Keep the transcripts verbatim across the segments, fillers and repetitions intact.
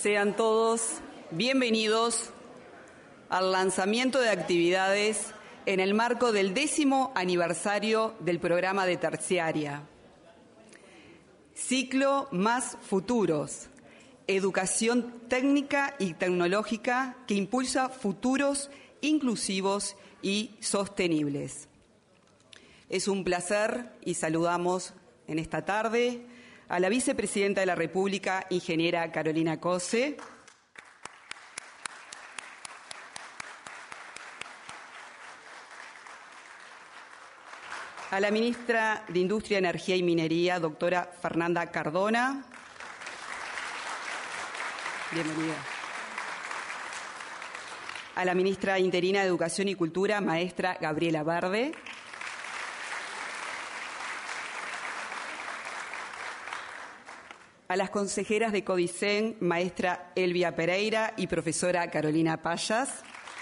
Sean todos bienvenidos al lanzamiento de actividades en el marco del décimo aniversario del programa de terciaria. Ciclo Más Futuros, educación técnica y tecnológica que impulsa futuros inclusivos y sostenibles. Es un placer y saludamos en esta tarde a la Vicepresidenta de la República, ingeniera Carolina Cose, a la Ministra de Industria, Energía y Minería, doctora Fernanda Cardona. Bienvenida. A la Ministra Interina de Educación y Cultura, maestra Gabriela Verde. A las consejeras de CODICEN, maestra Elvia Pereira y profesora Carolina Payas.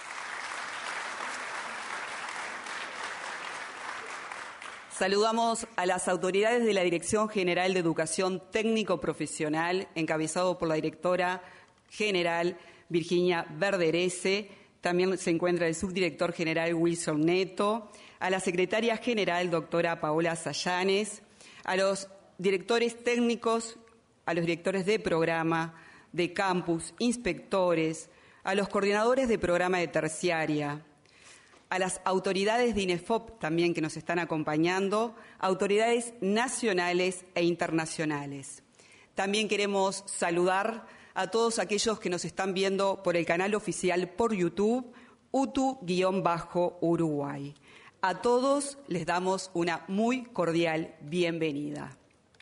Saludamos a las autoridades de la Dirección General de Educación Técnico-Profesional, encabezado por la directora general Virginia Verderese. También se encuentra el subdirector general Wilson Neto, a la secretaria general doctora Paola Sayanes, a los directores técnicos, a los directores de programa, de campus, inspectores, a los coordinadores de programa de terciaria, a las autoridades de INEFOP también que nos están acompañando, autoridades nacionales e internacionales. También queremos saludar a todos aquellos que nos están viendo por el canal oficial por YouTube, U T U-Uruguay. A todos les damos una muy cordial bienvenida.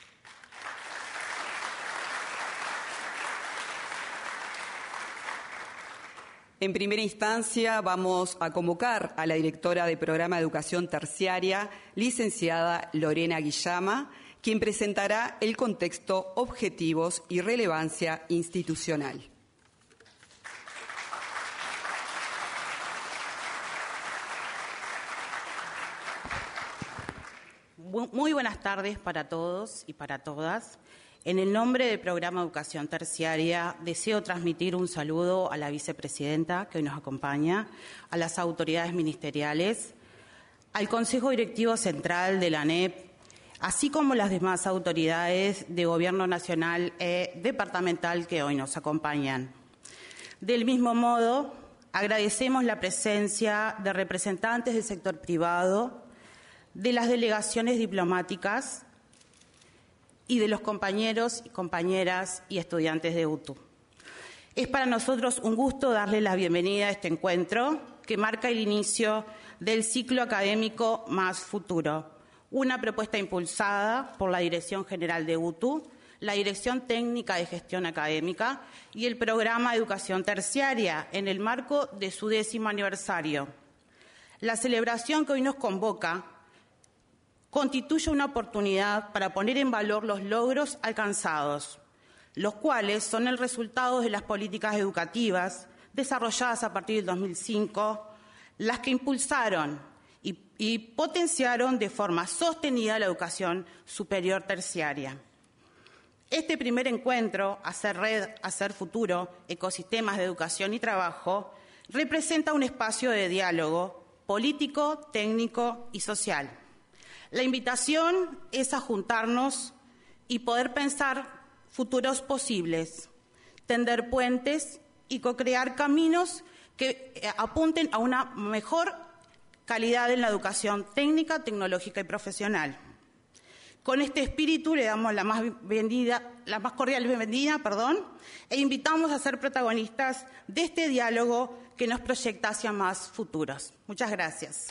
En primera instancia vamos a convocar a la directora de Programa de Educación Terciaria, licenciada Lorena Guillama, quien presentará el contexto, objetivos y relevancia institucional. Muy buenas tardes para todos y para todas. En el nombre del Programa de Educación Terciaria, deseo transmitir un saludo a la vicepresidenta que hoy nos acompaña, a las autoridades ministeriales, al Consejo Directivo Central de la A N E P, así como las demás autoridades de Gobierno Nacional e departamental que hoy nos acompañan. Del mismo modo, agradecemos la presencia de representantes del sector privado, de las delegaciones diplomáticas y de los compañeros y compañeras y estudiantes de U T U. Es para nosotros un gusto darle la bienvenida a este encuentro que marca el inicio del ciclo académico Más Futuro, una propuesta impulsada por la Dirección General de U T U, la Dirección Técnica de Gestión Académica y el Programa de Educación Terciaria en el marco de su décimo aniversario. La celebración que hoy nos convoca constituye una oportunidad para poner en valor los logros alcanzados, los cuales son el resultado de las políticas educativas desarrolladas a partir del dos mil cinco, las que impulsaron y, y potenciaron de forma sostenida la educación superior terciaria. Este primer encuentro, Hacer Red, Hacer Futuro, Ecosistemas de Educación y Trabajo, representa un espacio de diálogo político, técnico y social. La invitación es a juntarnos y poder pensar futuros posibles, tender puentes y co-crear caminos que apunten a una mejor calidad en la educación técnica, tecnológica y profesional. Con este espíritu le damos la más, bienvenida, la más cordial bienvenida perdón, e invitamos a ser protagonistas de este diálogo que nos proyecta hacia más futuros. Muchas gracias.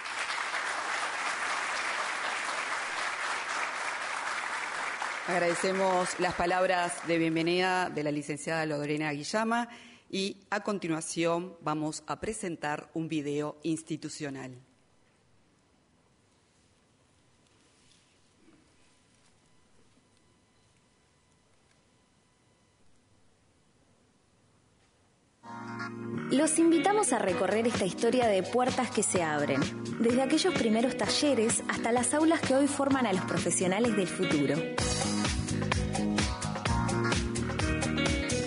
Agradecemos las palabras de bienvenida de la licenciada Lorena Guillama y a continuación vamos a presentar un video institucional. Los invitamos a recorrer esta historia de puertas que se abren, desde aquellos primeros talleres hasta las aulas que hoy forman a los profesionales del futuro.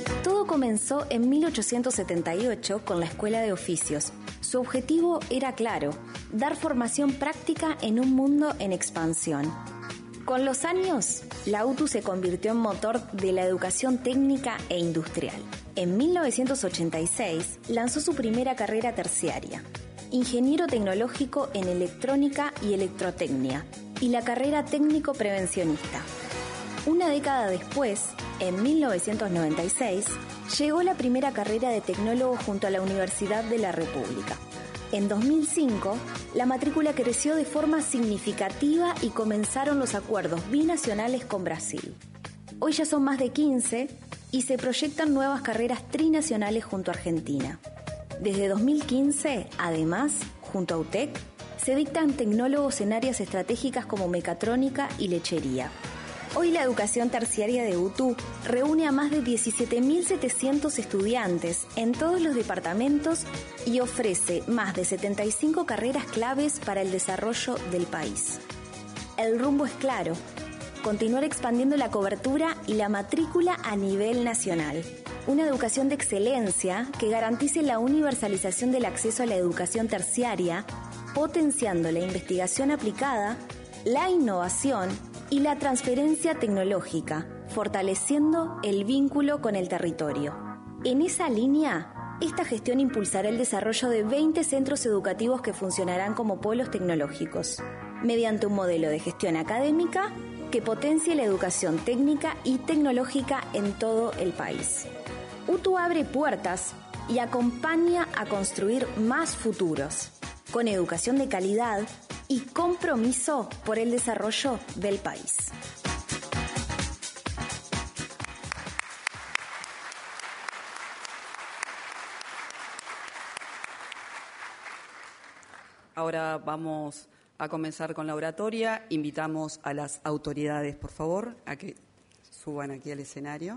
Todo comenzó en mil ochocientos setenta y ocho con la Escuela de Oficios. Su objetivo era claro, dar formación práctica en un mundo en expansión. Con los años, la U T U se convirtió en motor de la educación técnica e industrial. En mil novecientos ochenta y seis lanzó su primera carrera terciaria, ingeniero tecnológico en electrónica y electrotecnia, y la carrera técnico prevencionista. Una década después, en mil novecientos noventa y seis, llegó la primera carrera de tecnólogo junto a la Universidad de la República. En dos mil cinco, la matrícula creció de forma significativa y comenzaron los acuerdos binacionales con Brasil. Hoy ya son más de quince y se proyectan nuevas carreras trinacionales junto a Argentina. Desde dos mil quince, además, junto a U T E C, se dictan tecnólogos en áreas estratégicas como mecatrónica y lechería. Hoy la educación terciaria de U T U reúne a más de diecisiete mil setecientos estudiantes en todos los departamentos y ofrece más de setenta y cinco carreras claves para el desarrollo del país. El rumbo es claro: continuar expandiendo la cobertura y la matrícula a nivel nacional. Una educación de excelencia que garantice la universalización del acceso a la educación terciaria, potenciando la investigación aplicada, la innovación y la transferencia tecnológica, fortaleciendo el vínculo con el territorio. En esa línea, esta gestión impulsará el desarrollo de veinte centros educativos que funcionarán como polos tecnológicos, mediante un modelo de gestión académica que potencie la educación técnica y tecnológica en todo el país. U T U abre puertas y acompaña a construir más futuros, con educación de calidad y compromiso por el desarrollo del país. Ahora vamos a comenzar con la oratoria. Invitamos a las autoridades, por favor, a que suban aquí al escenario.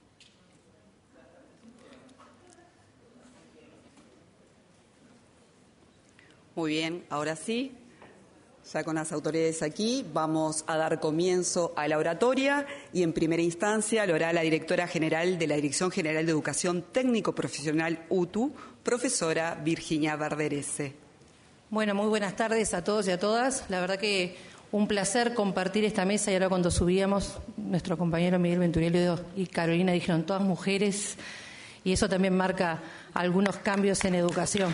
Muy bien, ahora sí, ya con las autoridades aquí, vamos a dar comienzo a la oratoria y en primera instancia lo hará la directora general de la Dirección General de Educación Técnico Profesional U T U, profesora Virginia Verderese. Bueno, muy buenas tardes a todos y a todas. La verdad que un placer compartir esta mesa y ahora cuando subíamos, nuestro compañero Miguel Venturelli y Carolina dijeron todas mujeres y eso también marca algunos cambios en educación.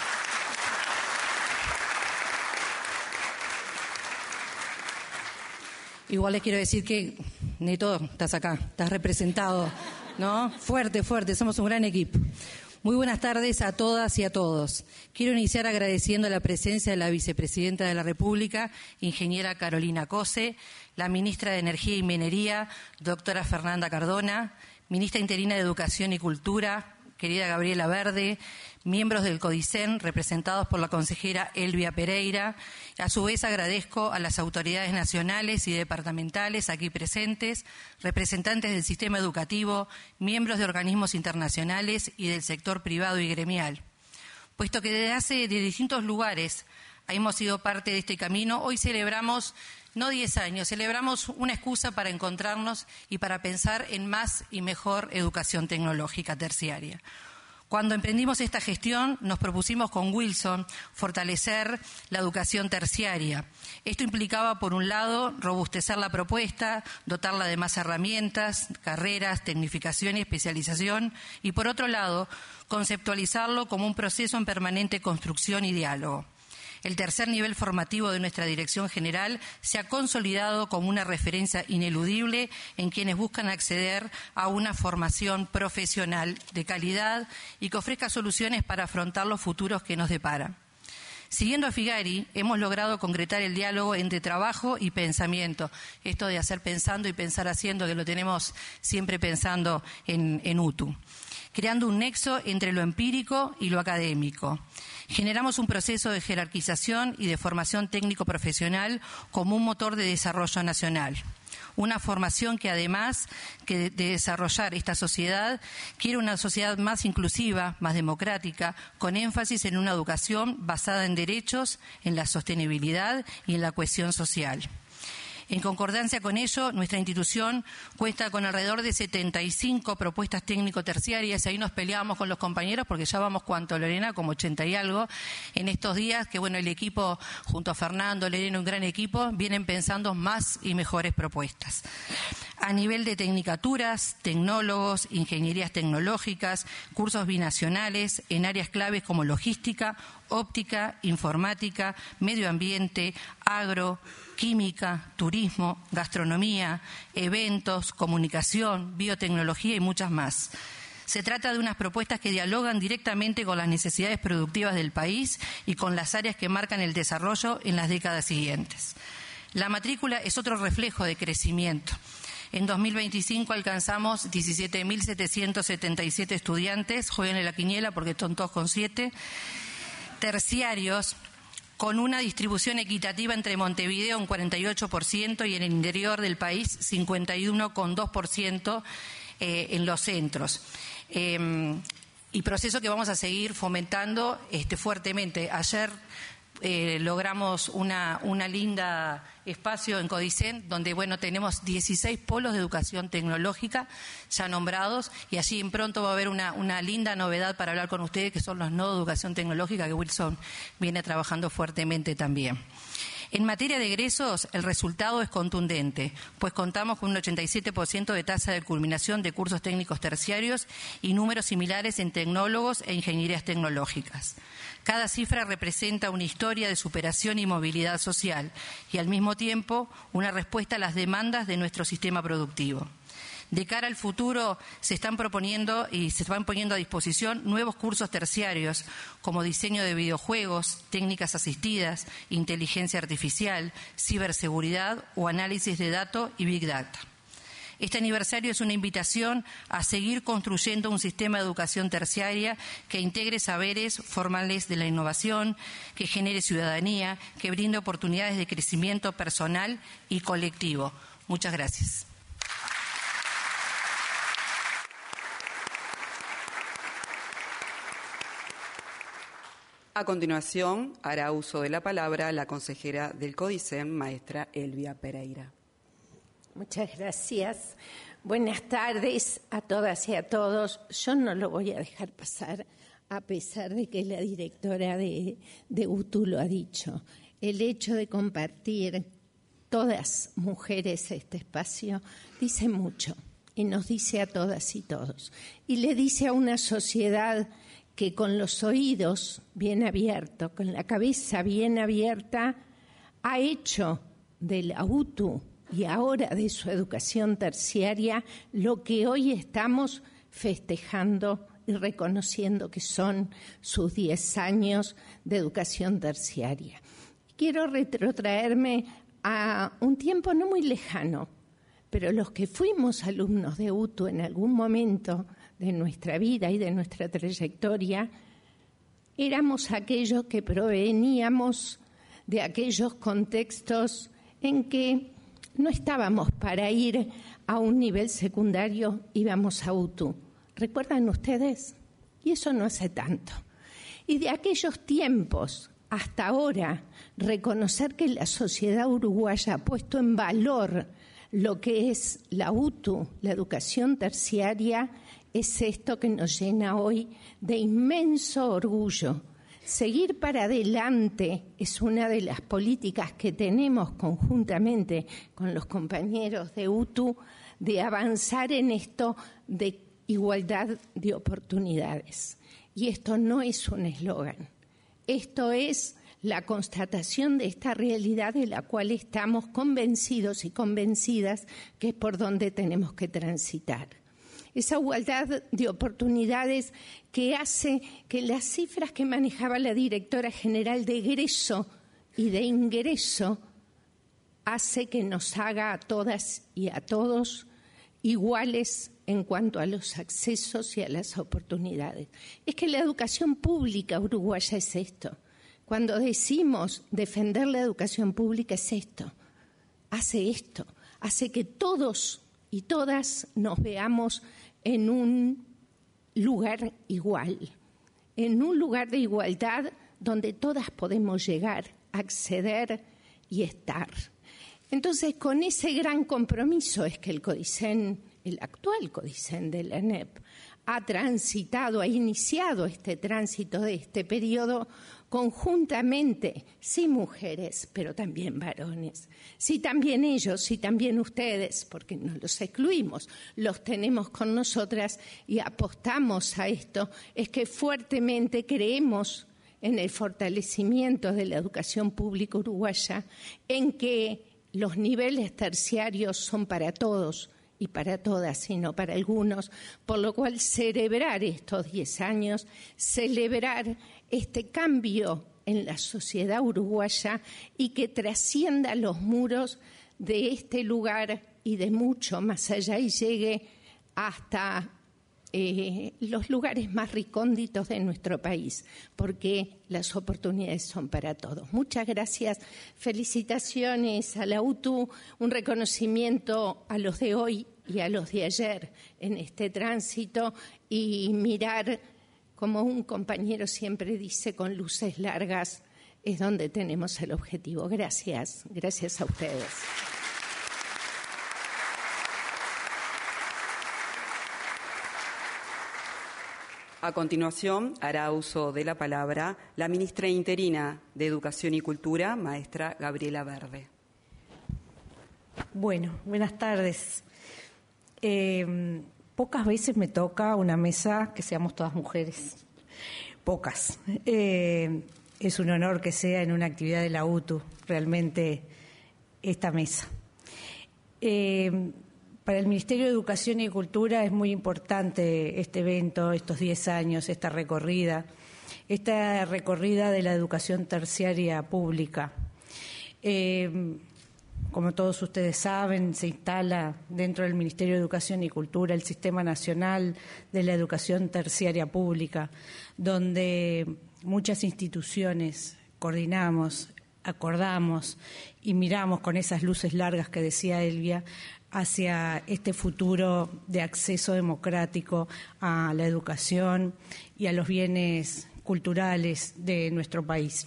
Igual les quiero decir que, Neto, estás acá, estás representado, ¿no? Fuerte, fuerte, somos un gran equipo. Muy buenas tardes a todas y a todos. Quiero iniciar agradeciendo la presencia de la Vicepresidenta de la República, ingeniera Carolina Cose, la Ministra de Energía y Minería, doctora Fernanda Cardona, Ministra Interina de Educación y Cultura, querida Gabriela Verde, miembros del CODICEN, representados por la consejera Elvia Pereira. A su vez agradezco a las autoridades nacionales y departamentales aquí presentes, representantes del sistema educativo, miembros de organismos internacionales y del sector privado y gremial. Puesto que desde hace de distintos lugares hemos sido parte de este camino, hoy celebramos no diez años, celebramos una excusa para encontrarnos y para pensar en más y mejor educación tecnológica terciaria. Cuando emprendimos esta gestión, nos propusimos con Wilson fortalecer la educación terciaria. Esto implicaba, por un lado, robustecer la propuesta, dotarla de más herramientas, carreras, tecnificación y especialización, y, por otro lado, conceptualizarlo como un proceso en permanente construcción y diálogo. El tercer nivel formativo de nuestra Dirección General se ha consolidado como una referencia ineludible en quienes buscan acceder a una formación profesional de calidad y que ofrezca soluciones para afrontar los futuros que nos deparan. Siguiendo a Figari, hemos logrado concretar el diálogo entre trabajo y pensamiento. Esto de hacer pensando y pensar haciendo, que lo tenemos siempre pensando en, en U T U. Creando un nexo entre lo empírico y lo académico. Generamos un proceso de jerarquización y de formación técnico-profesional como un motor de desarrollo nacional. Una formación que, además que de desarrollar esta sociedad, quiere una sociedad más inclusiva, más democrática, con énfasis en una educación basada en derechos, en la sostenibilidad y en la cohesión social. En concordancia con ello, nuestra institución cuenta con alrededor de setenta y cinco propuestas técnico-terciarias. Ahí nos peleábamos con los compañeros porque ya vamos, ¿cuánto, Lorena? Como ochenta y algo. En estos días que, bueno, el equipo, junto a Fernando, Lorena, un gran equipo, vienen pensando más y mejores propuestas. A nivel de tecnicaturas, tecnólogos, ingenierías tecnológicas, cursos binacionales en áreas claves como logística, óptica, informática, medio ambiente, agro, química, turismo, gastronomía, eventos, comunicación, biotecnología y muchas más. Se trata de unas propuestas que dialogan directamente con las necesidades productivas del país y con las áreas que marcan el desarrollo en las décadas siguientes. La matrícula es otro reflejo de crecimiento. En dos mil veinticinco alcanzamos diecisiete mil setecientos setenta y siete estudiantes, jueguen en la quiniela porque son todos con siete, terciarios, con una distribución equitativa entre Montevideo un cuarenta y ocho por ciento y en el interior del país cincuenta y uno coma dos por ciento eh, en los centros. Eh, y proceso que vamos a seguir fomentando este, fuertemente. Ayer eh, logramos una, una linda espacio en Codicen, donde bueno tenemos dieciséis polos de educación tecnológica ya nombrados, y allí en pronto va a haber una, una linda novedad para hablar con ustedes, que son los nodos de educación tecnológica, que Wilson viene trabajando fuertemente también. En materia de egresos, el resultado es contundente, pues contamos con un ochenta y siete por ciento de tasa de culminación de cursos técnicos terciarios y números similares en tecnólogos e ingenierías tecnológicas. Cada cifra representa una historia de superación y movilidad social y, al mismo tiempo, una respuesta a las demandas de nuestro sistema productivo. De cara al futuro, se están proponiendo y se están poniendo a disposición nuevos cursos terciarios, como diseño de videojuegos, técnicas asistidas, inteligencia artificial, ciberseguridad o análisis de datos y Big Data. Este aniversario es una invitación a seguir construyendo un sistema de educación terciaria que integre saberes formales de la innovación, que genere ciudadanía, que brinde oportunidades de crecimiento personal y colectivo. Muchas gracias. A continuación, hará uso de la palabra la consejera del Codicen, maestra Elvia Pereira. Muchas gracias. Buenas tardes a todas y a todos. Yo no lo voy a dejar pasar, a pesar de que la directora de, de U T U lo ha dicho. El hecho de compartir todas mujeres este espacio dice mucho, y nos dice a todas y todos. Y le dice a una sociedad que con los oídos bien abiertos, con la cabeza bien abierta, ha hecho de la U T U y ahora de su educación terciaria lo que hoy estamos festejando y reconociendo que son sus diez años de educación terciaria. Quiero retrotraerme a un tiempo no muy lejano, pero los que fuimos alumnos de U T U en algún momento de nuestra vida y de nuestra trayectoria, éramos aquellos que proveníamos de aquellos contextos en que no estábamos para ir a un nivel secundario, íbamos a U T U. ¿Recuerdan ustedes? Y eso no hace tanto. Y de aquellos tiempos hasta ahora, reconocer que la sociedad uruguaya ha puesto en valor lo que es la U T U, la educación terciaria, es esto que nos llena hoy de inmenso orgullo. Seguir para adelante es una de las políticas que tenemos conjuntamente con los compañeros de U T U, de avanzar en esto de igualdad de oportunidades. Y esto no es un eslogan, esto es la constatación de esta realidad de la cual estamos convencidos y convencidas que es por donde tenemos que transitar. Esa igualdad de oportunidades que hace que las cifras que manejaba la directora general de egreso y de ingreso hace que nos haga a todas y a todos iguales en cuanto a los accesos y a las oportunidades. Es que la educación pública uruguaya es esto. Cuando decimos defender la educación pública es esto, hace esto, hace que todos y todas nos veamos en un lugar igual, en un lugar de igualdad donde todas podemos llegar, acceder y estar. Entonces, con ese gran compromiso es que el CODICEN, el actual CODICEN de la E N E P, ha transitado, ha iniciado este tránsito de este periodo conjuntamente, sí mujeres, pero también varones, sí también ellos, sí también ustedes, porque no los excluimos, los tenemos con nosotras y apostamos a esto, es que fuertemente creemos en el fortalecimiento de la educación pública uruguaya, en que los niveles terciarios son para todos y para todas, y no para algunos, por lo cual celebrar estos diez años, celebrar este cambio en la sociedad uruguaya y que trascienda los muros de este lugar y de mucho más allá y llegue hasta eh, los lugares más recónditos de nuestro país, porque las oportunidades son para todos. Muchas gracias, felicitaciones a la U T U, un reconocimiento a los de hoy y a los de ayer en este tránsito y mirar, como un compañero siempre dice, con luces largas es donde tenemos el objetivo. Gracias, gracias a ustedes. A continuación, hará uso de la palabra la ministra interina de Educación y Cultura, maestra Gabriela Verde. Bueno, buenas tardes. Eh, pocas veces me toca una mesa que seamos todas mujeres. Pocas. Eh, es un honor que sea en una actividad de la U T U, realmente, esta mesa. Eh, Para el Ministerio de Educación y Cultura es muy importante este evento, estos diez años, esta recorrida, esta recorrida de la educación terciaria pública. Eh, como todos ustedes saben, se instala dentro del Ministerio de Educación y Cultura el Sistema Nacional de la Educación Terciaria Pública, donde muchas instituciones coordinamos, acordamos y miramos con esas luces largas que decía Elvia hacia este futuro de acceso democrático a la educación y a los bienes culturales de nuestro país.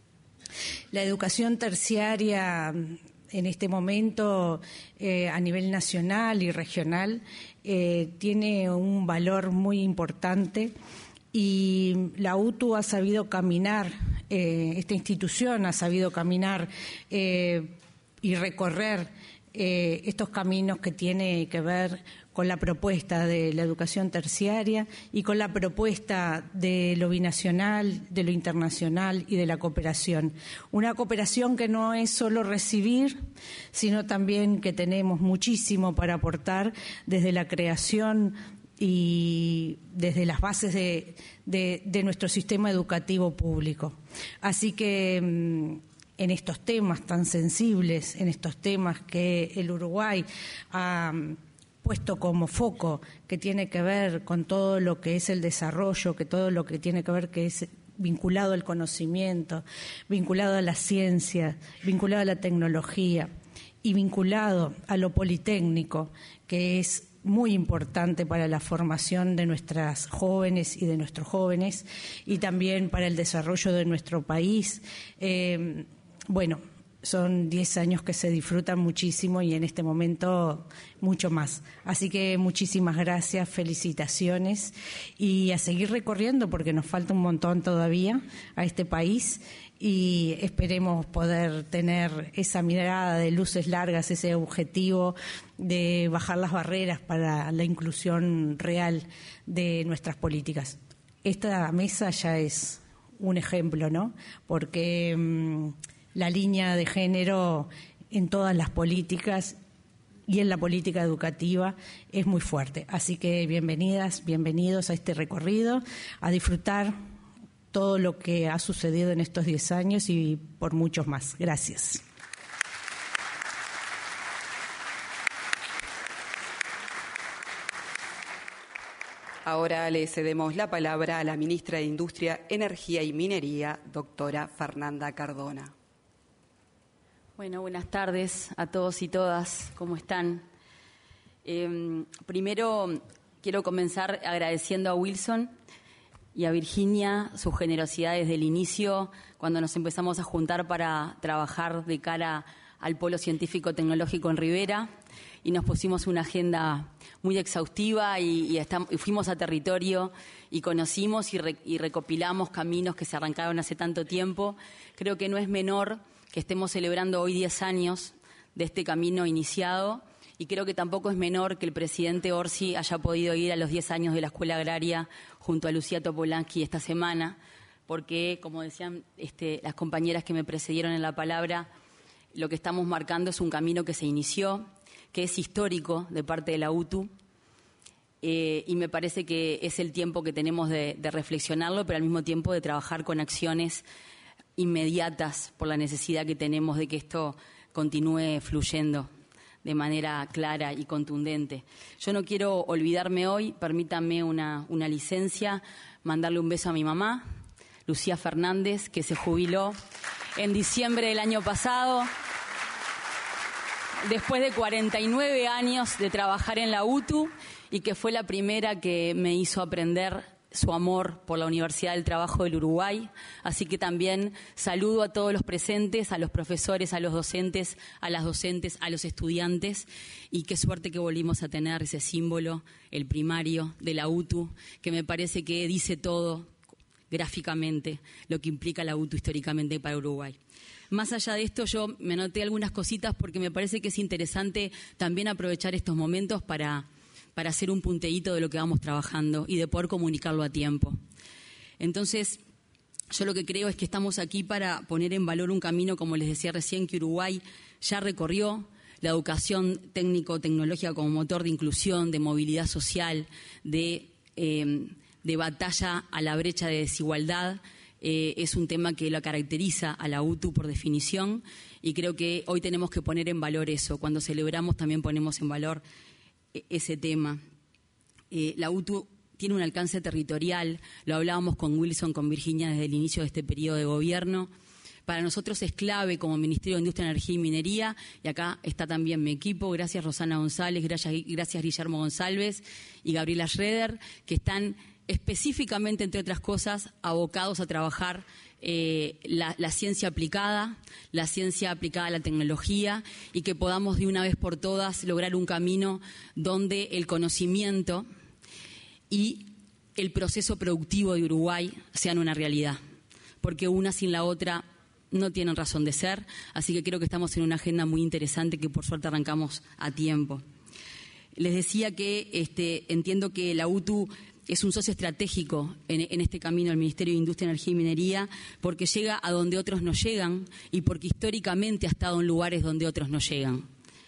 La educación terciaria en este momento eh, a nivel nacional y regional eh, tiene un valor muy importante y la U T U ha sabido caminar, eh, esta institución ha sabido caminar eh, y recorrer Eh, estos caminos que tiene que ver con la propuesta de la educación terciaria y con la propuesta de lo binacional, de lo internacional y de la cooperación. Una cooperación que no es solo recibir, sino también que tenemos muchísimo para aportar desde la creación y desde las bases de, de, de nuestro sistema educativo público. Así que en estos temas tan sensibles, en estos temas que el Uruguay ha puesto como foco, que tiene que ver con todo lo que es el desarrollo, que todo lo que tiene que ver que es vinculado al conocimiento, vinculado a la ciencia, vinculado a la tecnología y vinculado a lo politécnico, que es muy importante para la formación de nuestras jóvenes y de nuestros jóvenes y también para el desarrollo de nuestro país. Eh, Bueno, son diez años que se disfrutan muchísimo y en este momento mucho más. Así que muchísimas gracias, felicitaciones y a seguir recorriendo porque nos falta un montón todavía a este país y esperemos poder tener esa mirada de luces largas, ese objetivo de bajar las barreras para la inclusión real de nuestras políticas. Esta mesa ya es un ejemplo, ¿no? Porque mmm, la línea de género en todas las políticas y en la política educativa es muy fuerte. Así que bienvenidas, bienvenidos a este recorrido, a disfrutar todo lo que ha sucedido en estos diez años y por muchos más. Gracias. Ahora le cedemos la palabra a la ministra de Industria, Energía y Minería, doctora Fernanda Cardona. Bueno, buenas tardes a todos y todas. ¿Cómo están? Eh, primero, quiero comenzar agradeciendo a Wilson y a Virginia su generosidad desde el inicio, cuando nos empezamos a juntar para trabajar de cara al Polo Científico Tecnológico en Rivera y nos pusimos una agenda muy exhaustiva y, y, estamos, y fuimos a territorio y conocimos y, re, y recopilamos caminos que se arrancaron hace tanto tiempo. Creo que no es menor que estemos celebrando hoy diez años de este camino iniciado y creo que tampoco es menor que el presidente Orsi haya podido ir a los diez años de la Escuela Agraria junto a Lucía Topolansky esta semana, porque, como decían este, las compañeras que me precedieron en la palabra, lo que estamos marcando es un camino que se inició, que es histórico de parte de la U T U, eh, y me parece que es el tiempo que tenemos de, de reflexionarlo, pero al mismo tiempo de trabajar con acciones inmediatas por la necesidad que tenemos de que esto continúe fluyendo de manera clara y contundente. Yo no quiero olvidarme hoy, permítanme una, una licencia, mandarle un beso a mi mamá, Lucía Fernández, que se jubiló en diciembre del año pasado, después de cuarenta y nueve años de trabajar en la U T U y que fue la primera que me hizo aprender su amor por la Universidad del Trabajo del Uruguay. Así que también saludo a todos los presentes, a los profesores, a los docentes, a las docentes, a los estudiantes, y qué suerte que volvimos a tener ese símbolo, el primario de la U T U, que me parece que dice todo gráficamente lo que implica la U T U históricamente para Uruguay. Más allá de esto, yo me anoté algunas cositas porque me parece que es interesante también aprovechar estos momentos para, para hacer un punteíto de lo que vamos trabajando y de poder comunicarlo a tiempo. Entonces, yo lo que creo es que estamos aquí para poner en valor un camino, como les decía recién, que Uruguay ya recorrió, la educación técnico-tecnológica como motor de inclusión, de movilidad social, de, eh, de batalla a la brecha de desigualdad. Eh, es un tema que la caracteriza a la U T U por definición y creo que hoy tenemos que poner en valor eso. Cuando celebramos también ponemos en valor eh, ese tema. Eh, la U T U tiene un alcance territorial, lo hablábamos con Wilson, con Virginia desde el inicio de este periodo de gobierno. Para nosotros es clave como Ministerio de Industria, Energía y Minería, y acá está también mi equipo, gracias Rosana González, gracias, gracias Guillermo González y Gabriela Schroeder, que están específicamente, entre otras cosas, abocados a trabajar eh, la, la ciencia aplicada, la ciencia aplicada a la tecnología y que podamos de una vez por todas lograr un camino donde el conocimiento y el proceso productivo de Uruguay sean una realidad, porque una sin la otra no tienen razón de ser, así que creo que estamos en una agenda muy interesante que por suerte arrancamos a tiempo. Les decía que este, entiendo que la U T U es un socio estratégico en, en este camino del Ministerio de Industria, Energía y Minería, porque llega a donde otros no llegan y porque históricamente ha estado en lugares donde otros no llegan.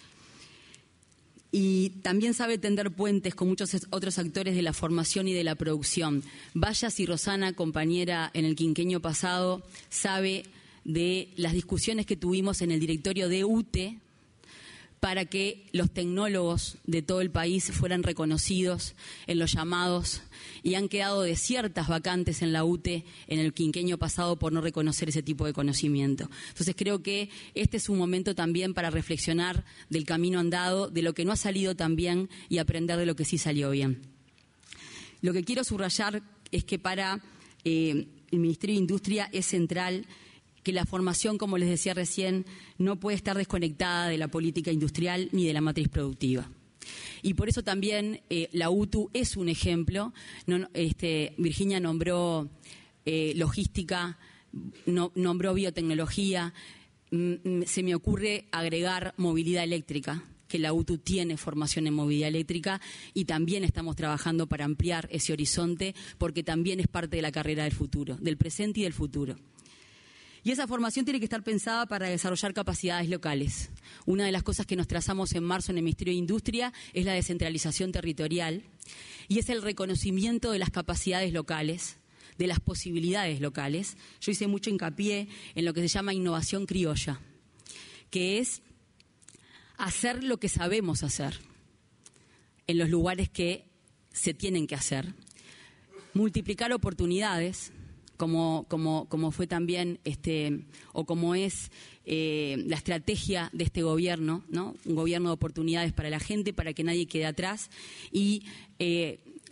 Y también sabe tender puentes con muchos otros actores de la formación y de la producción. Vaya si Rosana, compañera en el quinquenio pasado, sabe de las discusiones que tuvimos en el directorio de U T E para que los tecnólogos de todo el país fueran reconocidos en los llamados, y han quedado desiertas vacantes en la U T E en el quinquenio pasado por no reconocer ese tipo de conocimiento. Entonces creo que este es un momento también para reflexionar del camino andado, de lo que no ha salido tan bien y aprender de lo que sí salió bien. Lo que quiero subrayar es que para eh, el Ministerio de Industria es central que la formación, como les decía recién, no puede estar desconectada de la política industrial ni de la matriz productiva. Y por eso también eh, la U T U es un ejemplo. No, este, Virginia nombró eh, logística, no, nombró biotecnología. Mm, se me ocurre agregar movilidad eléctrica, que la U T U tiene formación en movilidad eléctrica y también estamos trabajando para ampliar ese horizonte porque también es parte de la carrera del futuro, del presente y del futuro. Y esa formación tiene que estar pensada para desarrollar capacidades locales. Una de las cosas que nos trazamos en marzo en el Ministerio de Industria es la descentralización territorial y es el reconocimiento de las capacidades locales, de las posibilidades locales. Yo hice mucho hincapié en lo que se llama innovación criolla, que es hacer lo que sabemos hacer en los lugares que se tienen que hacer, multiplicar oportunidades, Como, como, como fue también, este, o como es eh, la estrategia de este gobierno, ¿no? Un gobierno de oportunidades para la gente, para que nadie quede atrás, y eh,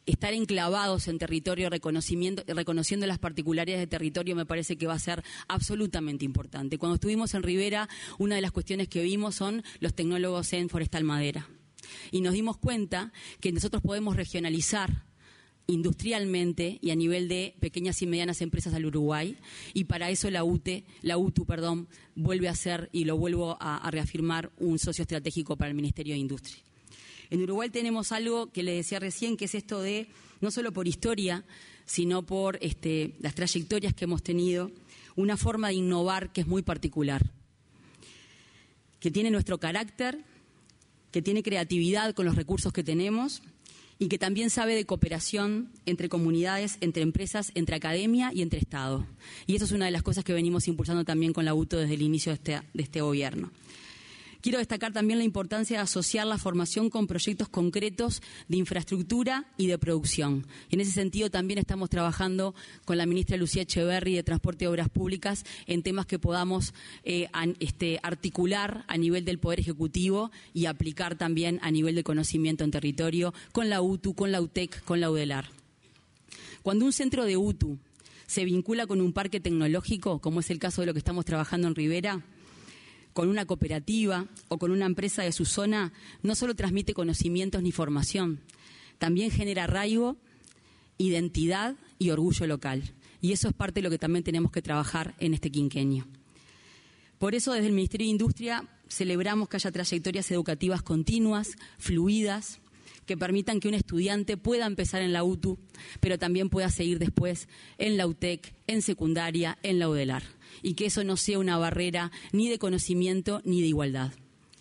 estar enclavados en territorio, reconocimiento, reconociendo las particularidades de territorio, me parece que va a ser absolutamente importante. Cuando estuvimos en Rivera, una de las cuestiones que vimos son los tecnólogos en forestal madera. Y nos dimos cuenta que nosotros podemos regionalizar industrialmente y a nivel de pequeñas y medianas empresas al Uruguay, y para eso la U T E, la U T U, perdón, vuelve a ser, y lo vuelvo a, a reafirmar, un socio estratégico para el Ministerio de Industria. En Uruguay tenemos algo que le decía recién, que es esto de, no solo por historia, sino por este, las trayectorias que hemos tenido, una forma de innovar que es muy particular, que tiene nuestro carácter, que tiene creatividad con los recursos que tenemos y que también sabe de cooperación entre comunidades, entre empresas, entre academia y entre Estado. Y eso es una de las cosas que venimos impulsando también con la U T O desde el inicio de este, de este gobierno. Quiero destacar también la importancia de asociar la formación con proyectos concretos de infraestructura y de producción. Y en ese sentido también estamos trabajando con la ministra Lucía Echeverri de Transporte y Obras Públicas en temas que podamos eh, an, este, articular a nivel del Poder Ejecutivo y aplicar también a nivel de conocimiento en territorio con la U T U, con la U T E C, con la UDELAR. Cuando un centro de U T U se vincula con un parque tecnológico, como es el caso de lo que estamos trabajando en Rivera, con una cooperativa o con una empresa de su zona, no solo transmite conocimientos ni formación, también genera arraigo, identidad y orgullo local. Y eso es parte de lo que también tenemos que trabajar en este quinquenio. Por eso, desde el Ministerio de Industria, celebramos que haya trayectorias educativas continuas, fluidas, que permitan que un estudiante pueda empezar en la U T U, pero también pueda seguir después en la U T E C, en secundaria, en la UDELAR. Y que eso no sea una barrera ni de conocimiento ni de igualdad.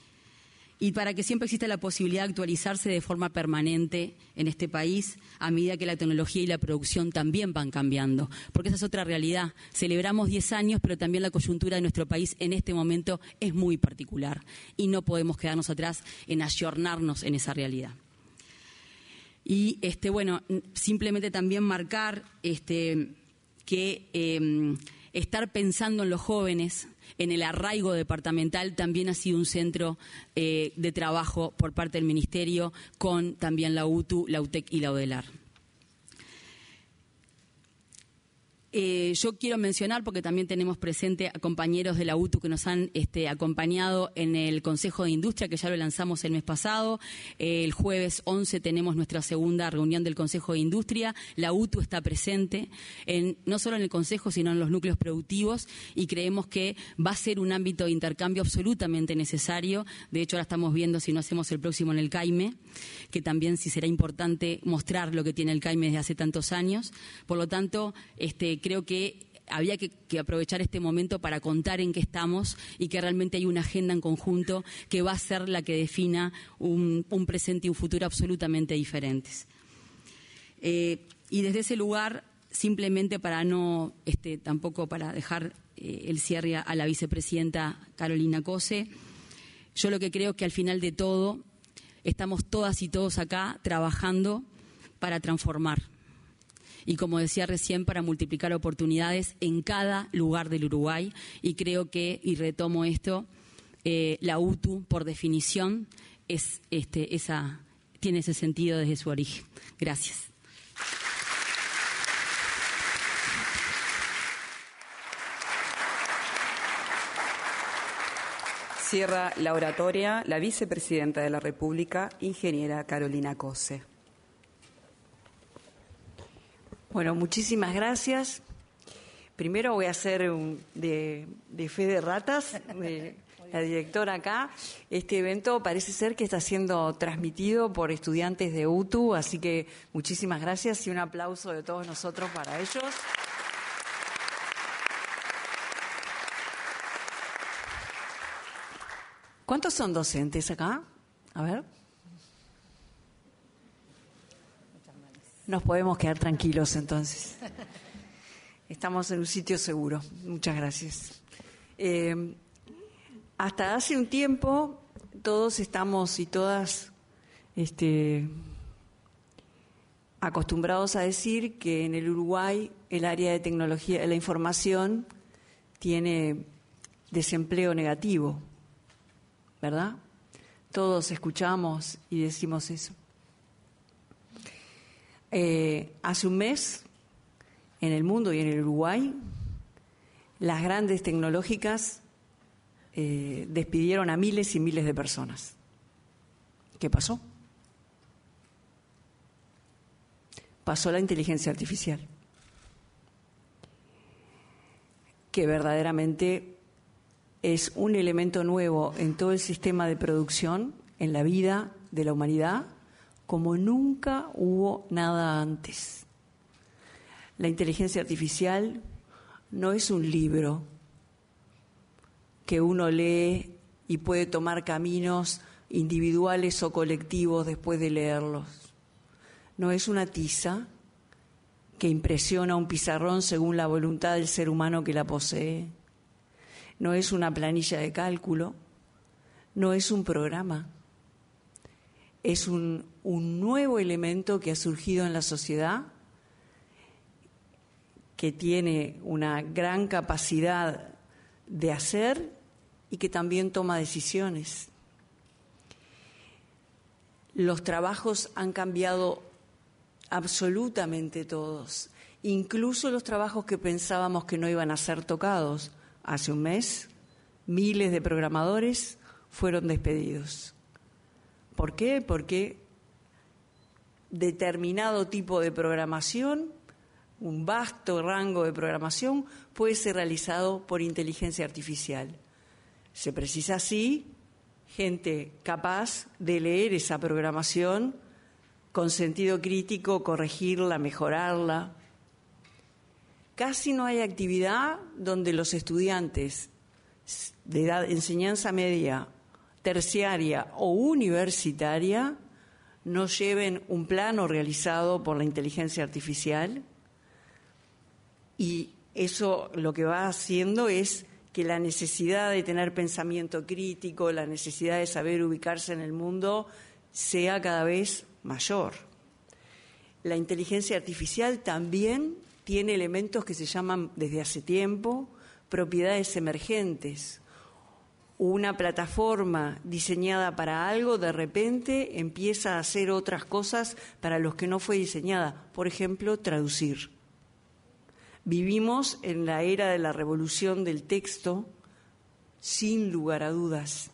Y para que siempre exista la posibilidad de actualizarse de forma permanente en este país, a medida que la tecnología y la producción también van cambiando. Porque esa es otra realidad. Celebramos diez años, pero también la coyuntura de nuestro país en este momento es muy particular. Y no podemos quedarnos atrás en ayornarnos en esa realidad. Y este, bueno, simplemente también marcar este, que eh, estar pensando en los jóvenes, en el arraigo departamental, también ha sido un centro eh, de trabajo por parte del Ministerio, con también la U T U, la U T E C y la UDELAR. Eh, yo quiero mencionar, porque también tenemos presente a compañeros de la U T U que nos han este, acompañado en el Consejo de Industria, que ya lo lanzamos el mes pasado. Eh, el jueves once tenemos nuestra segunda reunión del Consejo de Industria. La U T U está presente, en, no solo en el Consejo, sino en los núcleos productivos, y creemos que va a ser un ámbito de intercambio absolutamente necesario. De hecho, ahora estamos viendo si no hacemos el próximo en el CAIME, que también sí será importante mostrar lo que tiene el CAIME desde hace tantos años. Por lo tanto, este creo que había que, que aprovechar este momento para contar en qué estamos y que realmente hay una agenda en conjunto que va a ser la que defina un, un presente y un futuro absolutamente diferentes. Eh, y desde ese lugar, simplemente para no, este, tampoco para dejar eh, el cierre a la vicepresidenta Carolina Cose, yo lo que creo que al final de todo estamos todas y todos acá trabajando para transformar. Y como decía recién, para multiplicar oportunidades en cada lugar del Uruguay. Y creo que, y retomo esto, eh, la U T U, por definición, es, este, esa, tiene ese sentido desde su origen. Gracias. Cierra la oratoria la vicepresidenta de la República, ingeniera Carolina Cose. Bueno, muchísimas gracias. Primero voy a hacer un, de, de fe de ratas, de la directora acá. Este evento parece ser que está siendo transmitido por estudiantes de U T U, así que muchísimas gracias y un aplauso de todos nosotros para ellos. ¿Cuántos son docentes acá? A ver. Nos podemos quedar tranquilos entonces. Estamos en un sitio seguro. Muchas gracias. Eh, hasta hace un tiempo todos estamos y todas este, acostumbrados a decir que en el Uruguay el área de tecnología de la información tiene desempleo negativo, ¿verdad? Todos escuchamos y decimos eso. Eh, hace un mes, en el mundo y en el Uruguay, las grandes tecnológicas eh, despidieron a miles y miles de personas. ¿Qué pasó? Pasó la inteligencia artificial, que verdaderamente es un elemento nuevo en todo el sistema de producción, en la vida de la humanidad, como nunca hubo nada antes. La inteligencia artificial no es un libro que uno lee y puede tomar caminos individuales o colectivos después de leerlos. No es una tiza que impresiona un pizarrón según la voluntad del ser humano que la posee. No es una planilla de cálculo, no es un programa. Es un, un nuevo elemento que ha surgido en la sociedad, que tiene una gran capacidad de hacer y que también toma decisiones. Los trabajos han cambiado absolutamente todos, incluso los trabajos que pensábamos que no iban a ser tocados. Hace un mes, miles de programadores fueron despedidos. ¿Por qué? Porque determinado tipo de programación, un vasto rango de programación, puede ser realizado por inteligencia artificial. Se precisa, sí, gente capaz de leer esa programación con sentido crítico, corregirla, mejorarla. Casi no hay actividad donde los estudiantes de edad, enseñanza media, terciaria o universitaria no lleven un plano realizado por la inteligencia artificial, y eso lo que va haciendo es que la necesidad de tener pensamiento crítico, la necesidad de saber ubicarse en el mundo sea cada vez mayor. La inteligencia artificial también tiene elementos que se llaman desde hace tiempo propiedades emergentes. Una plataforma diseñada para algo de repente empieza a hacer otras cosas para los que no fue diseñada. Por ejemplo, traducir. Vivimos en la era de la revolución del texto, sin lugar a dudas.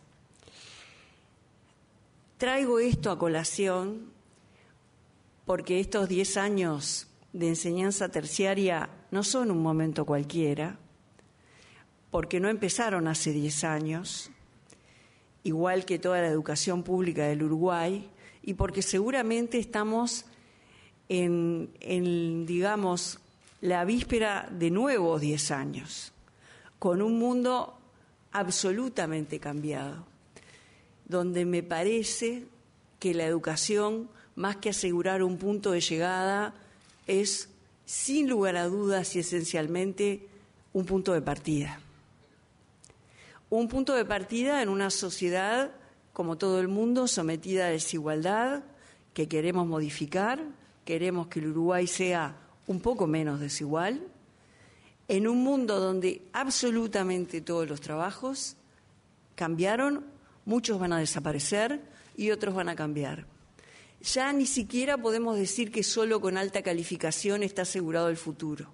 Traigo esto a colación porque estos diez años de enseñanza terciaria no son un momento cualquiera, porque no empezaron hace diez años, igual que toda la educación pública del Uruguay, y porque seguramente estamos en, en digamos, la víspera de nuevos diez años, con un mundo absolutamente cambiado, donde me parece que la educación, más que asegurar un punto de llegada, es, sin lugar a dudas y esencialmente, un punto de partida. Un punto de partida en una sociedad, como todo el mundo, sometida a desigualdad, que queremos modificar, queremos que el Uruguay sea un poco menos desigual, en un mundo donde absolutamente todos los trabajos cambiaron, muchos van a desaparecer y otros van a cambiar. Ya ni siquiera podemos decir que solo con alta calificación está asegurado el futuro.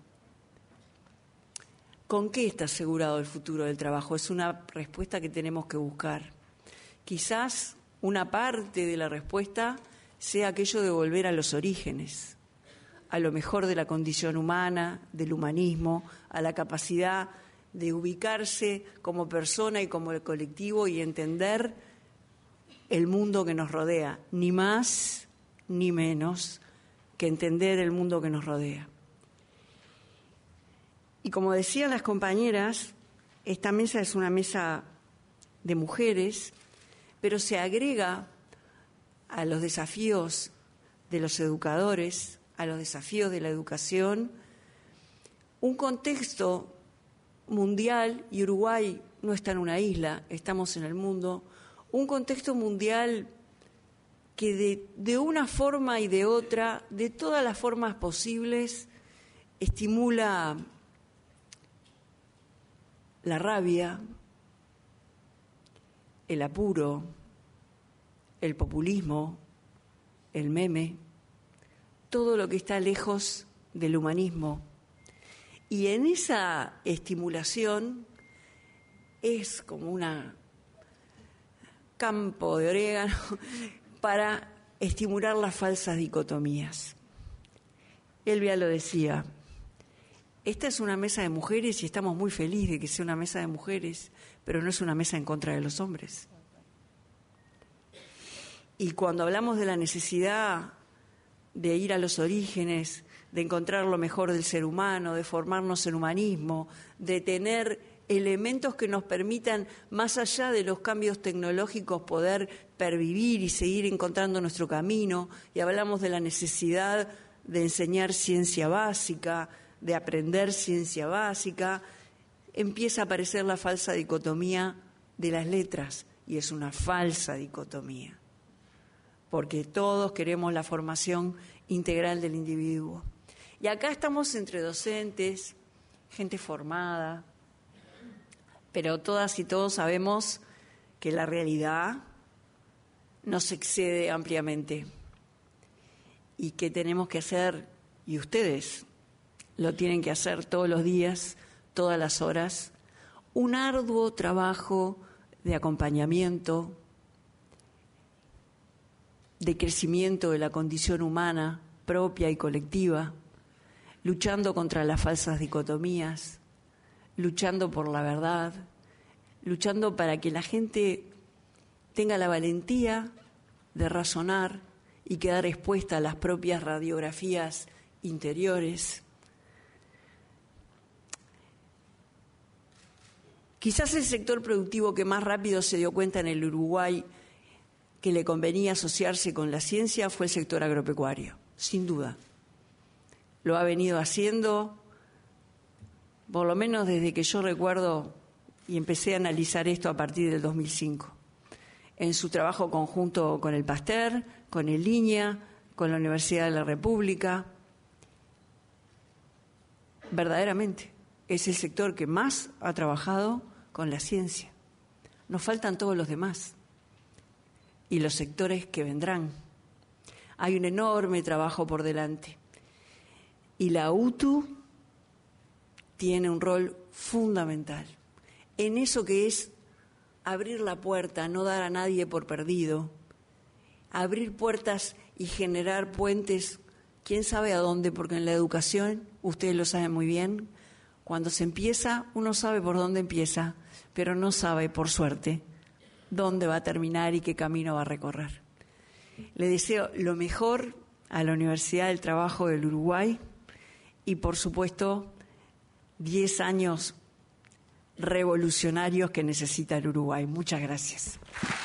¿Con qué está asegurado el futuro del trabajo? Es una respuesta que tenemos que buscar. Quizás una parte de la respuesta sea aquello de volver a los orígenes, a lo mejor de la condición humana, del humanismo, a la capacidad de ubicarse como persona y como colectivo y entender el mundo que nos rodea, ni más ni menos que entender el mundo que nos rodea. Y como decían las compañeras, esta mesa es una mesa de mujeres, pero se agrega a los desafíos de los educadores, a los desafíos de la educación, un contexto mundial, y Uruguay no está en una isla, estamos en el mundo, un contexto mundial que de, de una forma y de otra, de todas las formas posibles, estimula la rabia, el apuro, el populismo, el meme, todo lo que está lejos del humanismo. Y en esa estimulación es como un campo de orégano para estimular las falsas dicotomías. Elvia lo decía, esta es una mesa de mujeres y estamos muy felices de que sea una mesa de mujeres, pero no es una mesa en contra de los hombres. Y cuando hablamos de la necesidad de ir a los orígenes, de encontrar lo mejor del ser humano, de formarnos en humanismo, de tener elementos que nos permitan, más allá de los cambios tecnológicos, poder pervivir y seguir encontrando nuestro camino, y hablamos de la necesidad de enseñar ciencia básica, de aprender ciencia básica, empieza a aparecer la falsa dicotomía de las letras, y es una falsa dicotomía, porque todos queremos la formación integral del individuo. Y acá estamos entre docentes, gente formada, pero todas y todos sabemos que la realidad nos excede ampliamente y que tenemos que hacer, y ustedes lo tienen que hacer todos los días, todas las horas, un arduo trabajo de acompañamiento, de crecimiento de la condición humana propia y colectiva, luchando contra las falsas dicotomías, luchando por la verdad, luchando para que la gente tenga la valentía de razonar y quedar expuesta a las propias radiografías interiores. Quizás el sector productivo que más rápido se dio cuenta en el Uruguay que le convenía asociarse con la ciencia fue el sector agropecuario, sin duda. Lo ha venido haciendo, por lo menos desde que yo recuerdo, y empecé a analizar esto a partir del dos mil cinco, en su trabajo conjunto con el Pasteur, con el INEA, con la Universidad de la República. Verdaderamente, es el sector que más ha trabajado con la ciencia. Nos faltan todos los demás y los sectores que vendrán. Hay un enorme trabajo por delante. Y la U T U tiene un rol fundamental en eso que es abrir la puerta, no dar a nadie por perdido, abrir puertas y generar puentes, quién sabe a dónde, porque en la educación, ustedes lo saben muy bien, cuando se empieza, uno sabe por dónde empieza, pero no sabe, por suerte, dónde va a terminar y qué camino va a recorrer. Le deseo lo mejor a la Universidad del Trabajo del Uruguay y, por supuesto, diez años revolucionarios que necesita el Uruguay. Muchas gracias.